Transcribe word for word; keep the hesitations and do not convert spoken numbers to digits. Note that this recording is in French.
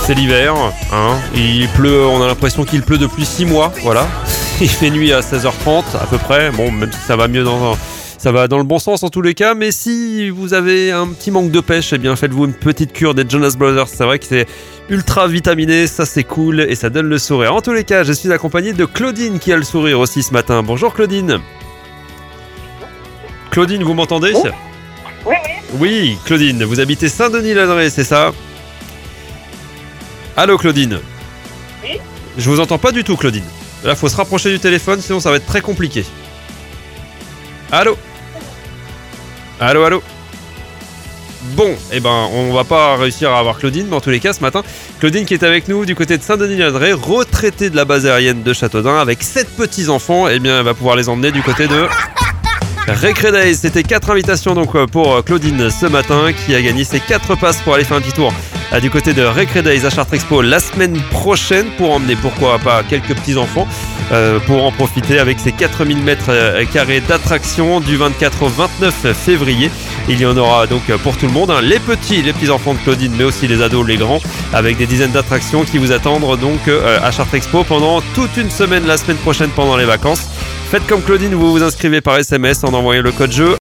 C'est l'hiver, hein. Il pleut, on a l'impression qu'il pleut depuis six mois, voilà. Il fait nuit à seize heures trente à peu près. Bon, même si ça va mieux dans un... Ça va dans le bon sens en tous les cas, mais si vous avez un petit manque de pêche, eh bien faites-vous une petite cure des Jonas Brothers. C'est vrai que c'est ultra vitaminé, ça c'est cool et ça donne le sourire. En tous les cas, je suis accompagné de Claudine qui a le sourire aussi ce matin. Bonjour Claudine. Claudine, vous m'entendez ? Oui, oui. Oui, Claudine, vous habitez Saint-Denis-l'Adré, c'est ça ? Allô Claudine ? Oui. Je vous entends pas du tout Claudine. Là, faut se rapprocher du téléphone, sinon ça va être très compliqué. Allô ? Allô, allô. Bon, eh ben, on va pas réussir à avoir Claudine, mais en tous les cas, ce matin, Claudine qui est avec nous du côté de Saint-Denis-l'Adré, retraitée de la base aérienne de Châteaudun, avec sept petits-enfants, eh bien, elle va pouvoir les emmener du côté de Recre Days. C'était quatre invitations donc pour Claudine ce matin, qui a gagné ses quatre passes pour aller faire un petit tour du côté de Recre Days à Chartres Expo la semaine prochaine, pour emmener, pourquoi pas, quelques petits-enfants. Euh, pour en profiter avec ces quatre mille mètres carrés d'attraction du vingt-quatre au vingt-neuf février. Il y en aura donc pour tout le monde, hein, les petits, les petits enfants de Claudine, mais aussi les ados, les grands, avec des dizaines d'attractions qui vous attendent donc euh, à Chartres Expo pendant toute une semaine la semaine prochaine pendant les vacances. Faites comme Claudine, vous vous inscrivez par S M S en envoyant le code jeu